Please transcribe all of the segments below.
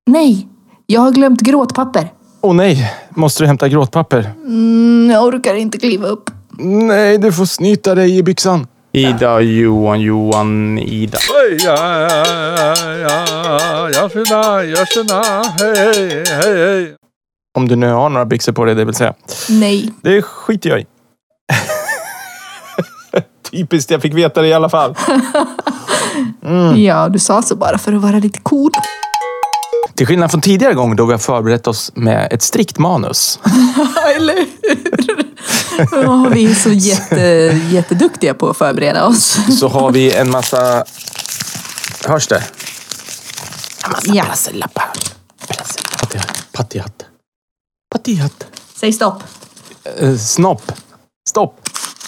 Nej, jag har glömt gråtpapper. Åh nej, måste du hämta gråtpapper? Jag orkar inte kliva upp. Nej, du får snyta dig i byxan. Ida, Johan, Ida. Jag hej. Om du nu har några byxor på dig, det vill säga. Nej. Det skiter jag i. Typiskt, jag fick veta det i alla fall. Ja, du sa så bara för att vara lite cool. Till skillnad från tidigare gång då vi har förberett oss med ett strikt manus. Eller hur? Ja, vi är så jätteduktiga på att förbereda oss. Så har vi en massa... Hörs det? En massa brasselappar. Pattihatt. Säg stopp. Snopp. Stopp.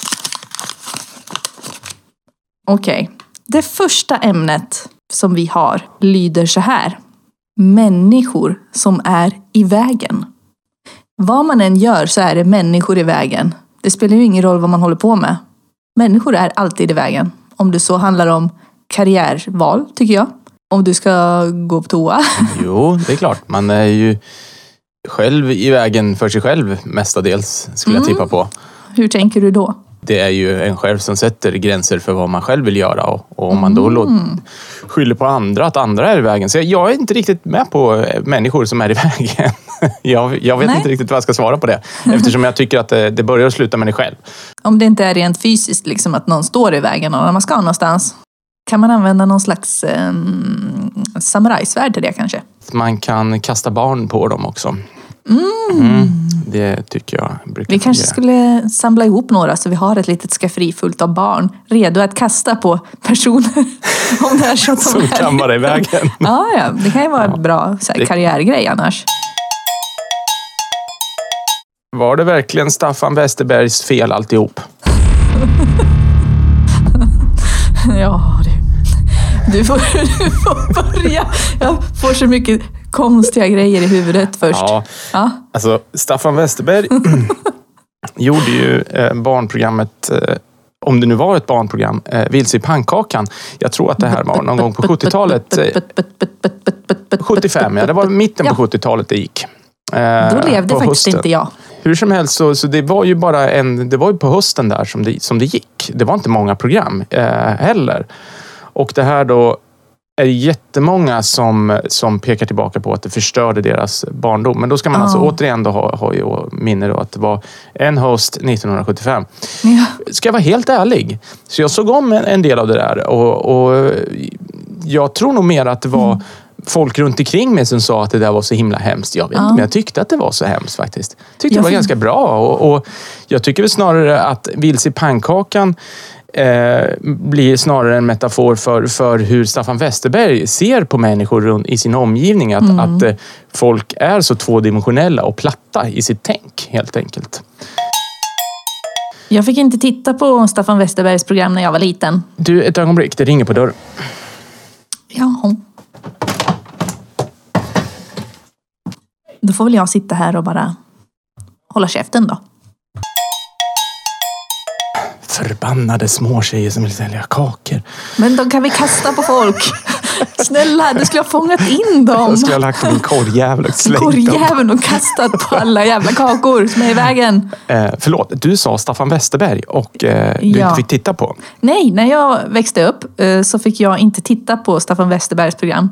Okej. Det första ämnet som vi har lyder så här. Människor som är i vägen. Vad man än gör så är det människor i vägen. Det spelar ju ingen roll vad man håller på med. Människor är alltid i vägen. Om det så handlar om karriärval, tycker jag. Om du ska gå på toa. Jo, det är klart. Man är ju själv i vägen för sig själv mestadels, skulle jag tippa på. Hur tänker du då? Det är ju en själv som sätter gränser för vad man själv vill göra. Och om man då skyller på andra, att andra är i vägen. Så jag är inte riktigt med på människor som är i vägen. Jag vet inte riktigt vad jag ska svara på det. Eftersom jag tycker att det börjar att sluta med dig själv. Om det inte är rent fysiskt, liksom att någon står i vägen och när man ska någonstans. Kan man använda någon slags samurajsvärd till det kanske? Man kan kasta barn på dem också. Det tycker jag brukar Vi kanske skulle samla ihop några så vi har ett litet skafferi fullt av barn redo att kasta på personer om det är så att de som kan vara i vägen. Ja, det kan ju vara en bra karriärgrej annars. Var det verkligen Staffan Westerbergs fel alltihop? Ja, du får börja. Jag får så mycket konstiga grejer i huvudet först. Ja. Alltså Staffan Westerberg gjorde ju barnprogrammet, om det nu var ett barnprogram, Vilse i pannkakan. Jag tror att det här var någon gång på 70-talet. 75, det var mitten på 70-talet det gick. Då levde faktiskt hösten. Inte jag. Hur som helst så det var ju bara det var ju på hösten där som det gick. Det var inte många program heller. Och det här då är jättemånga som pekar tillbaka på att det förstörde deras barndom. Men då ska man alltså återigen då ha i minne då att det var en höst 1975. Ja. Ska jag vara helt ärlig. Så jag såg om en del av det där och jag tror nog mer att det var folk runt omkring mig som sa att det där var så himla hemskt. Jag vet inte om jag tyckte att det var så hemskt faktiskt. Tyckte det var ganska bra och jag tycker väl snarare att Vilse i pannkakan blir snarare en metafor för hur Staffan Westerberg ser på människor i sin omgivning. Att folk är så tvådimensionella och platta i sitt tänk, helt enkelt. Jag fick inte titta på Staffan Westerbergs program när jag var liten. Du, ett ögonblick, det ringer på dörren. Ja. Då får väl jag sitta här och bara hålla käften då. Förbannade små tjejer som vill sälja kakor. Men de kan vi kasta på folk. Snälla, du skulle ha fångat in dem. Jag skulle ha lagt dem i korgjävel och slängt dem. Korgjäveln och kastat på alla jävla kakor som är i vägen. Förlåt, du sa Staffan Westerberg och du inte fick titta på. Nej, när jag växte upp så fick jag inte titta på Staffan Westerbergs program.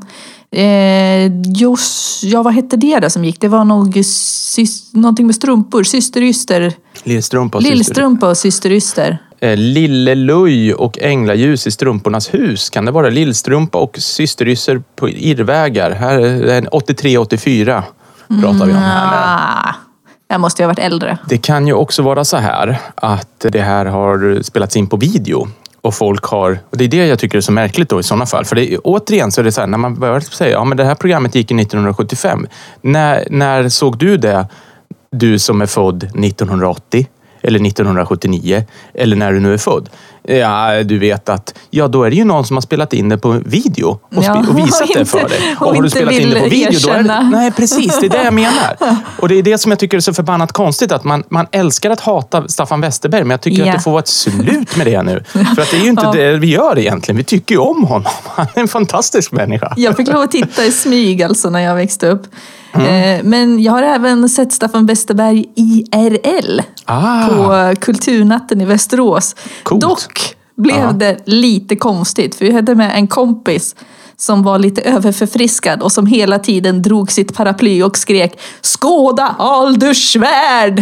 Vad hette det då som gick? Det var någonting med strumpor, systeryster. Lillstrumpa och systeryster. Lilleluj och änglaljus i strumpornas hus. Kan det vara Lillstrumpa och systeryster på irrvägar? Här är 83-84 pratar vi om här. Jag måste ju ha varit äldre. Det kan ju också vara så här att det här har spelats in på video. Och folk har, och det är det jag tycker är så märkligt då i sådana fall. För återigen så är det så här, när man börjar säga, men det här programmet gick 1975. När såg du det? Du som är född 1980 eller 1979 eller när du nu är född. Ja, du vet att då är det ju någon som har spelat in det på video och visat det för dig. Och har du spelat in det på video då är det... Nej, precis, det är det jag menar. Och det är det som jag tycker är så förbannat konstigt, att man älskar att hata Staffan Westerberg, men jag tycker att det får vara ett slut med det nu. För att det är ju inte det vi gör egentligen. Vi tycker ju om honom. Han är en fantastisk människa. Jag fick lov att titta i smyg alltså när jag växte upp. Men jag har även sett Staffan Westerberg IRL på Kulturnatten i Västerås. Coolt. Dock blev det lite konstigt, för jag hade med en kompis som var lite överförfriskad och som hela tiden drog sitt paraply och skrek "Skåda Alders svärd!"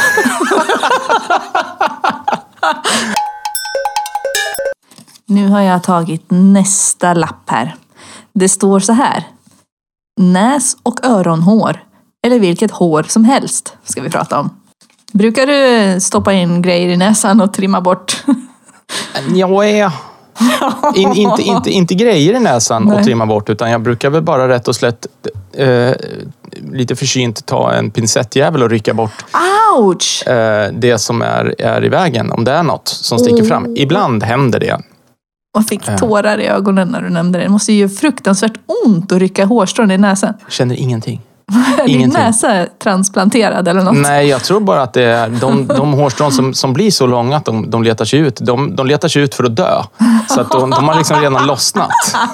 Nu har jag tagit nästa lapp här. Det står så här: näs- och öronhår, eller vilket hår som helst, ska vi prata om. Brukar du stoppa in grejer i näsan och trimma bort? Inte grejer i näsan och trimma bort, utan jag brukar väl bara rätt och slätt lite försynt ta en pincettjävel och rycka bort Ouch! Det som är i vägen, om det är något som sticker fram. Ibland händer det. Och fick tårar i ögonen när du nämnde det. Det måste ju fruktansvärt ont att rycka hårstrån i näsan. Jag känner ingenting. Är din näsa transplanterad eller något? Nej, jag tror bara att det är de hårstrån som blir så långa att de letar sig ut. De letar sig ut för att dö. Så att de har liksom redan lossnat.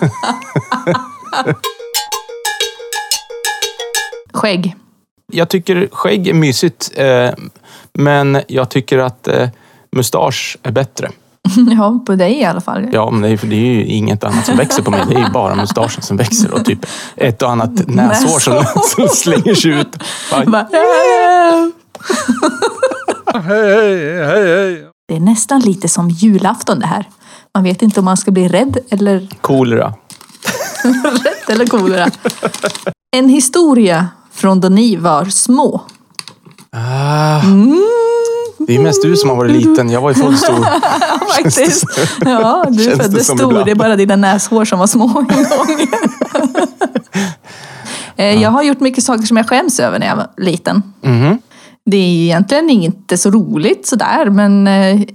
Skägg. Jag tycker skägg är mysigt. Men jag tycker att mustasch är bättre. Ja, på dig i alla fall. Ja, men det är ju inget annat som växer på mig. Det är ju bara mustaschen som växer och typ ett och annat näshår som slänger sig ut. Hej. Det är nästan lite som julafton det här. Man vet inte om man ska bli rädd eller... Kolera. Rädd eller kolera. En historia från då ni var små. Det är mest du som har varit liten. Jag var ju född stor. Faktiskt. Ja, du föddes stor. Det är bara dina näshår som var små en gång. Jag har gjort mycket saker som jag skäms över när jag var liten. Mm. Det är egentligen inte så roligt sådär, men...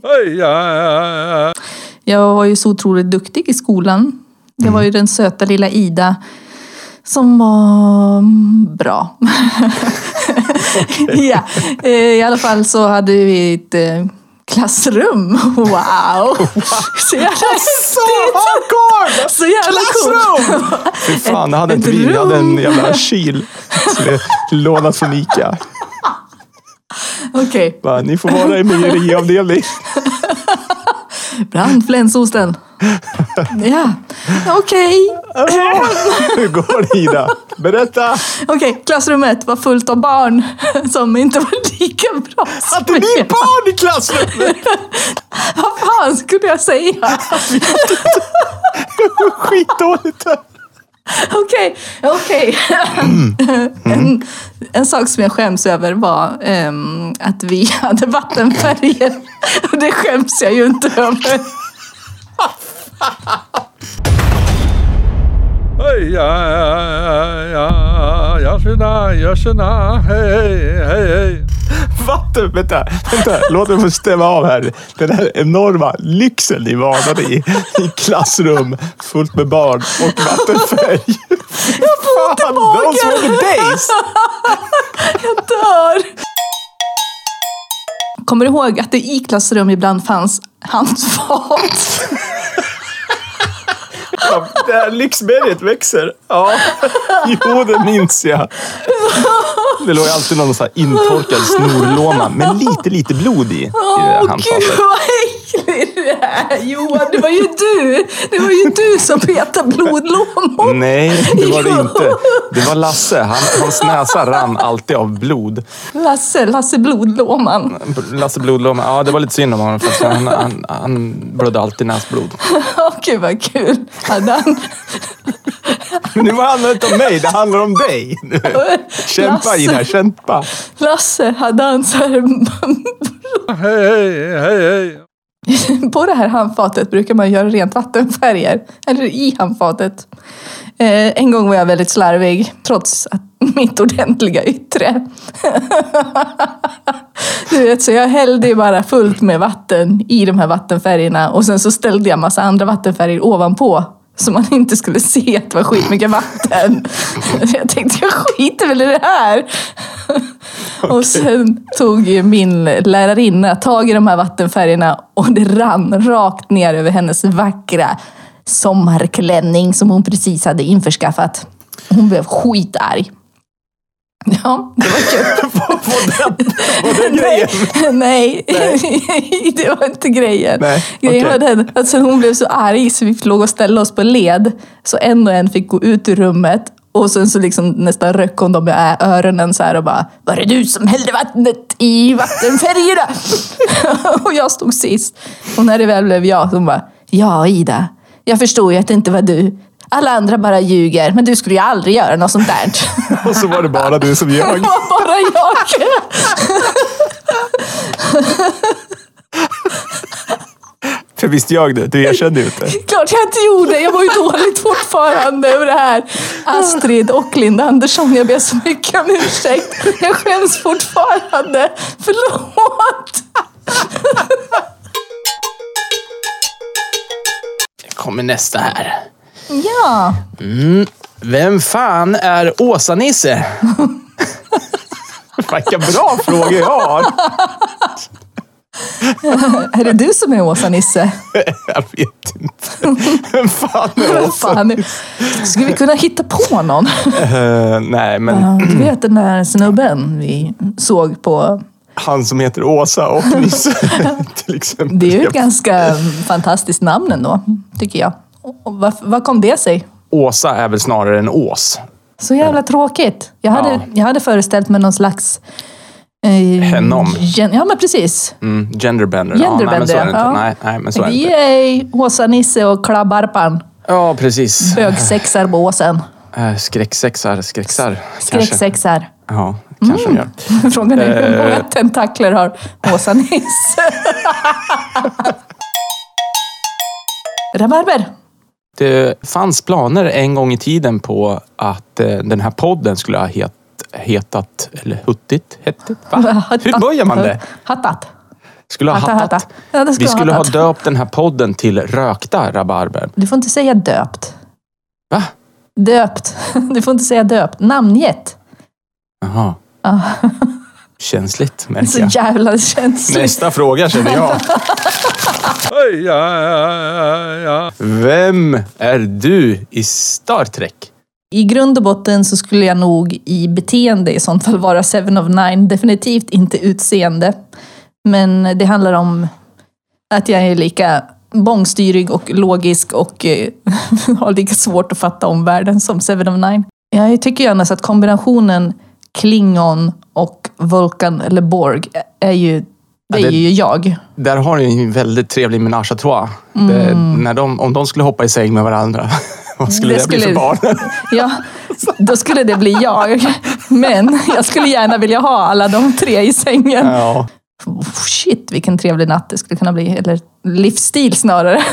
Jag var ju så otroligt duktig i skolan. Jag var ju den söta lilla Ida som var bra. Ja, i alla fall så hade vi ett klassrum. Wow! Så jävla hardcore! Så jävla coolt! Fy fan, det hade inte vi. Vi hade en jävla kyl. Lånat från Ica. Okej. Ni får vara i mejeriavdelning. Brandflänsosten. Ja, okej. Hur går det, Ida? Berätta. Okej, klassrummet var fullt av barn som inte var lika bra. Hade ni barn i klassrummet? Vad fan skulle jag säga? Skitdåligt. Okej. En sak som jag skäms över var att vi hade vattenfärger. Och det skäms jag ju inte över. Hej. Vatten, vänta. Låt mig få stämma av här. Den här enorma lyxen ni varnade i klassrum fullt med barn och vattenfärg. Jag får ont i magen. Those were the days. Jag dör. Kommer du ihåg att det i klassrum ibland fanns handfat? Ja, det här lyxberget växer. Ja, jo, det minns jag. Det låg alltid någon sån här intorkad snorlåma med lite blod i det här handfatet. Gud vad äckligt det är. Johan, det var ju du. Det var ju du som petade blodlåmor. Nej, det var det inte. Det var Lasse. Hans näsa rann alltid av blod. Lasse blodlåman. Lasse blodlåman. Ja, det var lite synd om honom. För han blödde alltid näsblod. Okej, vad kul. Men nu handlar det inte om mig, det handlar om dig. Kämpa i det här, kämpa. Lasse, hade han så här... Hej. På det här handfatet brukar man göra rent vattenfärger. Eller i handfatet. En gång var jag väldigt slarvig, trots att mitt ordentliga yttre. Du vet, så jag hällde ju bara fullt med vatten i de här vattenfärgerna. Och sen så ställde jag massa andra vattenfärger ovanpå. Så man inte skulle se att det var skitmycket vatten. Jag tänkte, jag skiter väl i det här. Och sen tog min lärarinna tag i de här vattenfärgerna. Och det rann rakt ner över hennes vackra sommarklänning som hon precis hade införskaffat. Hon blev skitarg. Ja, det var kul. var det grejen? Nej, det var inte grejen. Nej, grejen var den att alltså, hon blev så arg så vi låg och ställde oss på led. Så en och en fick gå ut ur rummet. Och sen så liksom nästan röck hon dem med öronen så här och bara: var det du som hällde vattnet i vattenfärgerna? Och jag stod sist. Och när det väl blev jag så hon bara: ja, Ida, jag förstår ju att det inte var du. Alla andra bara ljuger, men du skulle ju aldrig göra något sånt där. Och så var det bara du som ljög. Det var bara jag. För visst jag det, du erkände ju inte. Klart jag inte gjorde, jag var ju dåligt fortfarande över det här. Astrid och Linda Andersson, jag ber så mycket om ursäkt. Jag skäms fortfarande. Förlåt. Kommer nästa här. Ja. Vem fan är Åsa-Nisse? Vilka bra frågor jag har. Är det du som är Åsa-Nisse? Jag vet inte. Vem fan är Åsa-Nisse? Skulle vi kunna hitta på någon? Nej, men... Du vet den där snubben vi såg på... Han som heter Åsa och Nisse, till exempel. Det är ju ett ganska fantastiskt namn ändå, tycker jag. Vad kom det sig? Åsa är väl snarare en ås. Så jävla tråkigt. Jag hade föreställt mig någon slags... Henom. Ja, men precis. Genderbender. Genderbender, men så är det inte. ja. Nej, men så är det Vi inte. är Åsa-Nisse och Klabbarpan. Ja, precis. Bögsexar på åsen. Skräcksexar. Skräcksexar. Ja, kanske de gör. Frågan är hur många tentakler har Åsa-Nisse? Rabarber. Det fanns planer en gång i tiden på att den här podden skulle ha hetat, eller hettit, va? Hur börjar man det? Hattat. Skulle ha hattat. Ja, Vi skulle ha döpt den här podden till Rökta Rabarber. Du får inte säga döpt. Va? Döpt. Du får inte säga döpt. Namngett. Jaha. Känsligt, märker Så jag. jävla känsligt. Nästa fråga känner jag. Vem är du i Star Trek? I grund och botten så skulle jag nog i beteende i sånt fall vara 7 of 9. Definitivt inte utseende. Men det handlar om att jag är lika bångstyrig och logisk och har lika svårt att fatta om världen som 7 of 9. Jag tycker ju annars att kombinationen Klingon och Vulkan eller Borg är ju... Det är ju jag. Där har ni en väldigt trevlig menage à trois. Om de skulle hoppa i säng med varandra, vad skulle det bli för barn? Ja, då skulle det bli jag. Men jag skulle gärna vilja ha alla de 3 i sängen. Ja. Shit, vilken trevlig natt det skulle kunna bli. Eller livsstil snarare.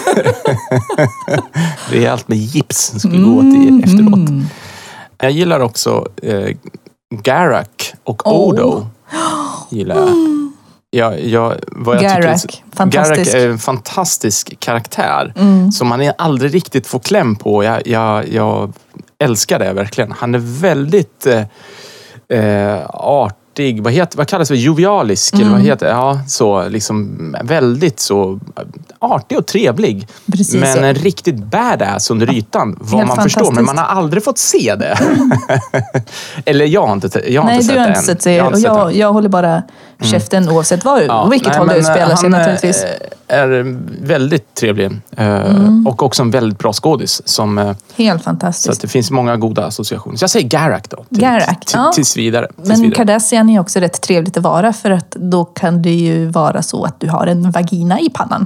Det är allt med gips som skulle gå till efteråt. Jag gillar också Garak och Odo. Gillar jag. Garak, fantastisk. Garak är en fantastisk karaktär som man aldrig riktigt får kläm på. Jag älskar det verkligen. Han är väldigt artig. Vad kallas det? Jovialisk eller vad heter det? Ja, så liksom väldigt så artig och trevlig. Precis, men en riktigt badass under ytan, vad man förstår, men man har aldrig fått se det. Eller jag har inte sett det. Nej, du har inte sett det. Och jag håller bara käften oavsett vilket håll du spelar sig naturligtvis. Är väldigt trevlig och också en väldigt bra skådis som helt fantastiskt. Så att det finns många goda associationer. Så jag säger Garak då. Tills vidare. Men Kardashian är också rätt trevligt att vara, för att då kan det ju vara så att du har en vagina i pannan.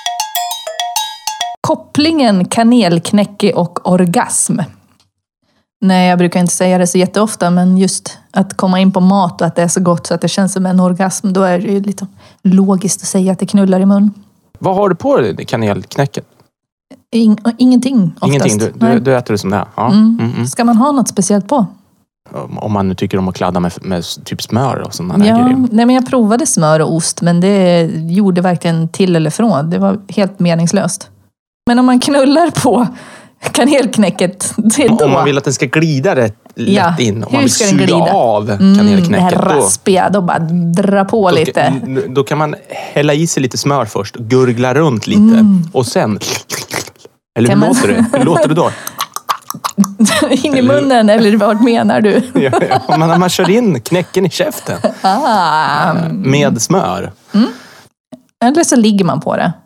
Kopplingen kanelknäcke och orgasm. Nej, jag brukar inte säga det så jätteofta, men just att komma in på mat och att det är så gott så att det känns som en orgasm, då är det ju lite logiskt att säga att det knullar i mun. Vad har du på dig kanelknäcket? Ingenting oftast. Ingenting, du äter det som det är? Ja. Ska man ha något speciellt på? Om man nu tycker om att kladda med typ smör och sådana grejer. Nej, men jag provade smör och ost, men det gjorde varken till eller från. Det var helt meningslöst. Men om man knullar på kanelknäcket, då... Om man vill att den ska glida rätt lätt in. Om man vill suga av kanelknäcket. Det här raspiga, då bara dra på lite. Då kan man hälla i sig lite smör först. Gurgla runt lite. Och sen... Eller hur låter det då? In i munnen, eller vad menar du? Man kör in knäcken i käften. Med smör. Eller så ligger man på det.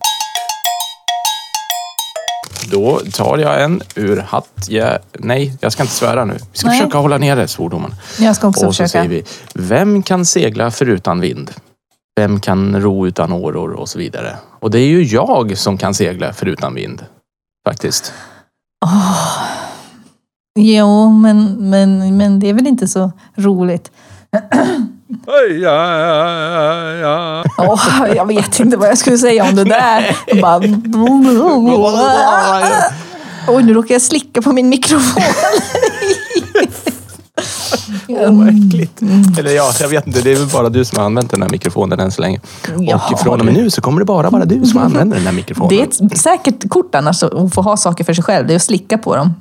Då tar jag en ur hatt. Nej, jag ska inte svära nu. Vi ska försöka hålla nere svordomen. Jag ska också försöka. Och så säger vi, vem kan segla förutan vind? Vem kan ro utan åror och så vidare. Och det är ju jag som kan segla förutan vind. Faktiskt. Jo, men det är väl inte så roligt. Jag vet inte vad jag skulle säga om det där. Oj, nu råkar jag slicka på min mikrofon. Äckligt. Eller jag vet inte, det är väl bara du som har använt den här mikrofonen än så länge. Och från och med nu så kommer det bara vara du som använder den här mikrofonen. Det är ett säkert kort annars att få ha saker för sig själv. Det är att slicka på dem.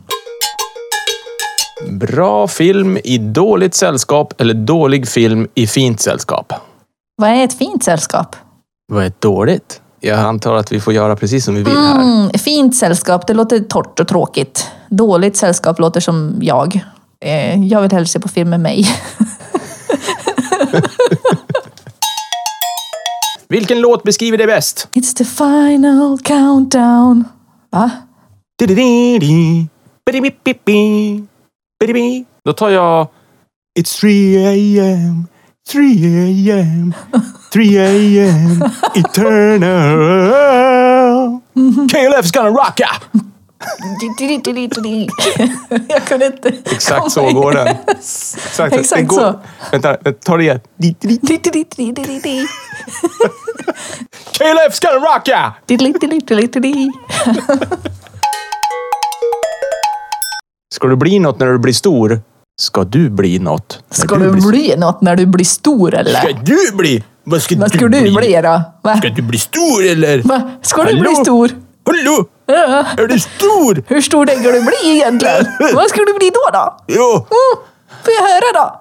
Bra film i dåligt sällskap eller dålig film i fint sällskap? Vad är ett fint sällskap? Vad är ett dåligt? Jag antar att vi får göra precis som vi vill här. Fint sällskap, det låter torrt och tråkigt. Dåligt sällskap låter som jag. Jag vill hellre se på film med mig. Vilken låt beskriver det bäst? It's the final countdown. Va? Då tar jag It's 3 a.m. 3 a.m. 3 a.m. Eternal. KLF's gonna rocka! Jag kunde inte. Exakt så går den. Exakt så. Vänta, ta det igen. KLF's gonna rocka! Ska du bli något när du blir stor? Ska du bli något? Ska du bli något när du blir stor, eller? Ska du bli? Vad ska du bli då? Va? Ska du bli stor, eller? Va? Ska du bli stor? Hallå? Ja. Är du stor? Hur stor tänker du bli egentligen? Vad ska du bli då? Jo. Får jag höra då?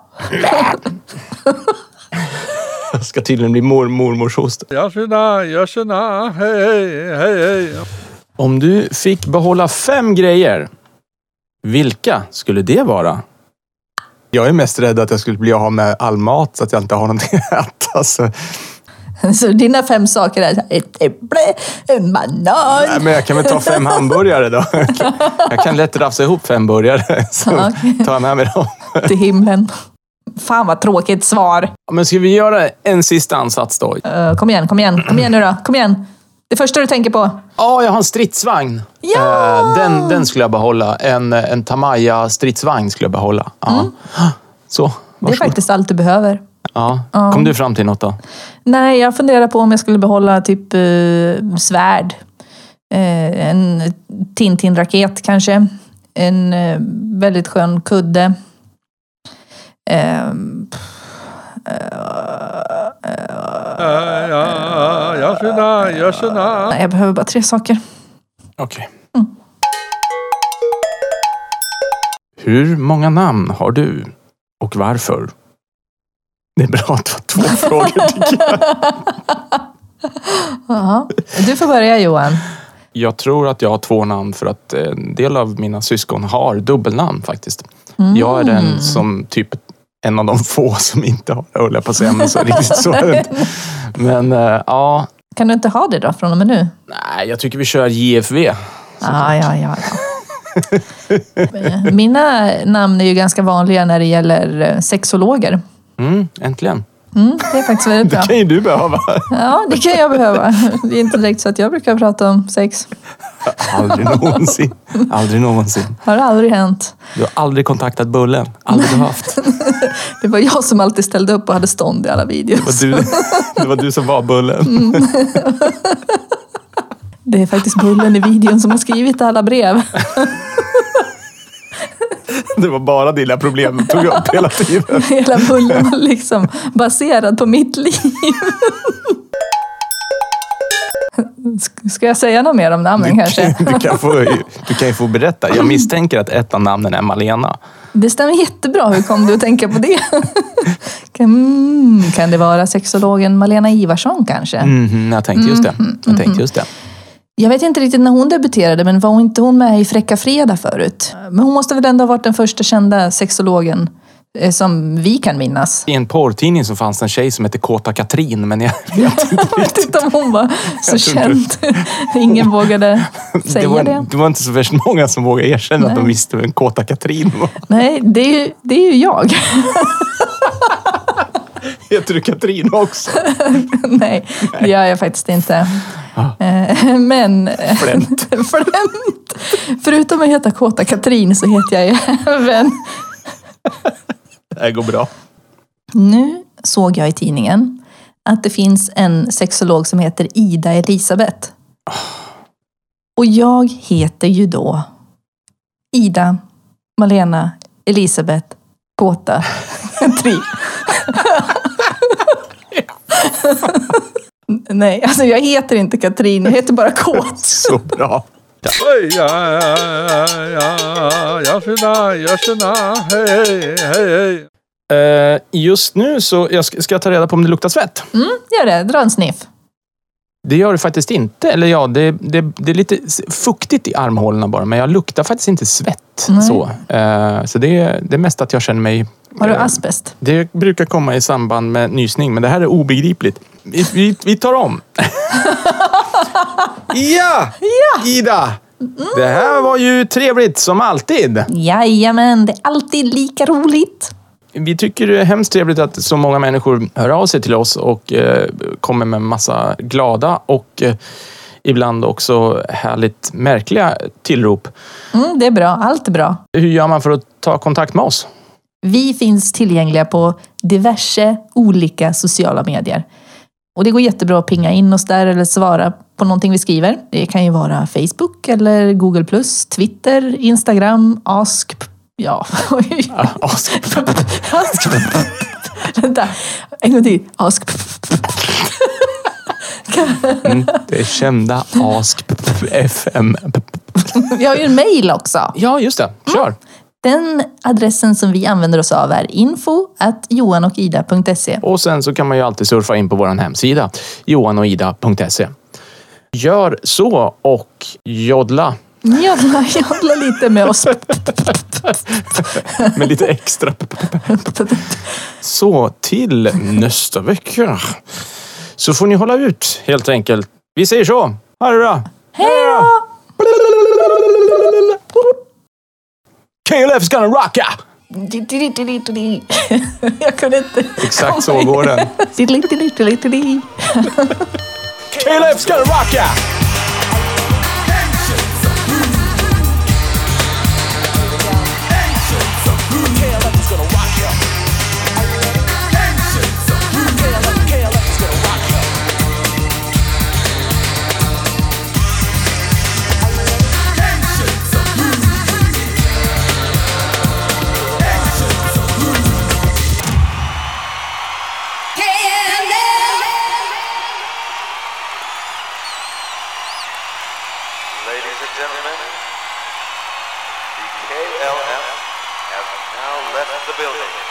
Jag ska tydligen bli mormors host. Jag känner, hej. Om du fick behålla 5 grejer, vilka skulle det vara? Jag är mest rädd att jag skulle bli av med all mat så att jag inte har någonting att äta. Så dina 5 saker är ett äpple, en banan. Nej, men jag kan väl ta 5 hamburgare då. Jag kan lätt rafsa ihop 5 burgare. Så tar jag med mig dem. Till himlen. Fan vad tråkigt svar. Men ska vi göra en sista ansats då? Kom igen nu då. Kom igen. Det första du tänker på? Ja, jag har en stridsvagn. Ja! Den skulle jag behålla. En Tamiya stridsvagn skulle jag behålla. Ja. Så, varsågod. Det är faktiskt allt du behöver. Ja. Kom du fram till något då? Nej, jag funderar på om jag skulle behålla typ svärd. En Tintin-raket kanske. En väldigt skön kudde. Jag känner. Nej, jag behöver bara 3 saker. Okej. Hur många namn har du? Och varför? Det är bra att ha 2 frågor tycker jag. Aha. Du får börja, Johan. Jag tror att jag har 2 namn för att en del av mina syskon har dubbelnamn faktiskt. Jag är den som typ en av de få som inte har, höll jag på att säga, men så riktigt så är det inte. Men ja. Kan du inte ha det då från och med nu? Nej, jag tycker vi kör JFV. Ja. Mina namn är ju ganska vanliga när det gäller sexologer. Äntligen. Det är faktiskt väldigt bra. Det kan ju du behöva. Ja, det kan jag behöva. Det är inte direkt så att jag brukar prata om sex. Aldrig någonsin. Aldrig någonsin. Har aldrig hänt. Du har aldrig kontaktat Bullen. Aldrig haft. Det var jag som alltid ställde upp och hade stånd i alla videos. Det var du som var Bullen. Det är faktiskt Bullen i videon som har skrivit alla brev. Det var bara dina problem du tog upp hela tiden. Hela Bullen var liksom baserad på mitt liv. Ska jag säga något mer om namnen kanske? Du kan ju få berätta. Jag misstänker att ett av namnen är Malena. Det stämmer jättebra. Hur kom du att tänka på det? Kan det vara sexologen Malena Ivarsson kanske? Jag tänkte just det. Jag vet inte riktigt när hon debuterade, men var inte hon med i Fräcka Fredag förut? Men hon måste väl ändå ha varit den första kända sexologen som vi kan minnas. I en porrtidning så fanns en tjej som hette Kåta Katrin, men jag vet inte riktigt om hon var så känd. Ingen vågade säga det. Det var inte så värst många som vågade erkänna att de visste vem Kåta Katrin var. Nej, det är ju jag. Heter du Katrin också? Nej, det gör jag faktiskt inte. Men Flämt. Förutom att heta Kåta Katrin så heter jag även... Det går bra. Nu såg jag i tidningen att det finns en sexolog som heter Ida Elisabeth. Och jag heter ju då Ida Malena Elisabeth Kåta Katrin. Nej, alltså jag heter inte Katrin, jag heter bara Kåt. Så bra. Just nu så ska jag ta reda på om det luktar svett. Gör det, dra en sniff. Det gör det faktiskt inte. Eller ja, det är lite fuktigt i armhålorna bara. Men jag luktar faktiskt inte svett. Så det är mest att jag känner mig... Har du asbest? Det brukar komma i samband med nysning. Men det här är obegripligt. Vi tar om. Ja! Ida! Det här var ju trevligt som alltid. Jajamän, det är alltid lika roligt. Vi tycker det är hemskt trevligt att så många människor hör av sig till oss och kommer med massa glada och ibland också härligt märkliga tillrop. Det är bra, allt är bra. Hur gör man för att ta kontakt med oss? Vi finns tillgängliga på diverse olika sociala medier. Och det går jättebra att pinga in oss där eller svara på någonting vi skriver. Det kan ju vara Facebook eller Google+, Twitter, Instagram, Ask... Ja. Ask. Vänta, en gång till. Ask. Det är kända Ask FM. Vi har ju en mail också. Ja, just det. Kör. Den adressen som vi använder oss av är info@johanochida.se. Och sen så kan man ju alltid surfa in på vår hemsida johanochida.se. Gör så och jodla. Jodla lite med oss. Med lite extra. Så till nästa vecka så får ni hålla ut helt enkelt. Vi säger så. Ha det bra. Hej då! KLF's gonna rocka! Jag kunde inte. Exakt så går den. KLF's gonna rocka! Ladies and gentlemen, the KLF have now left the building.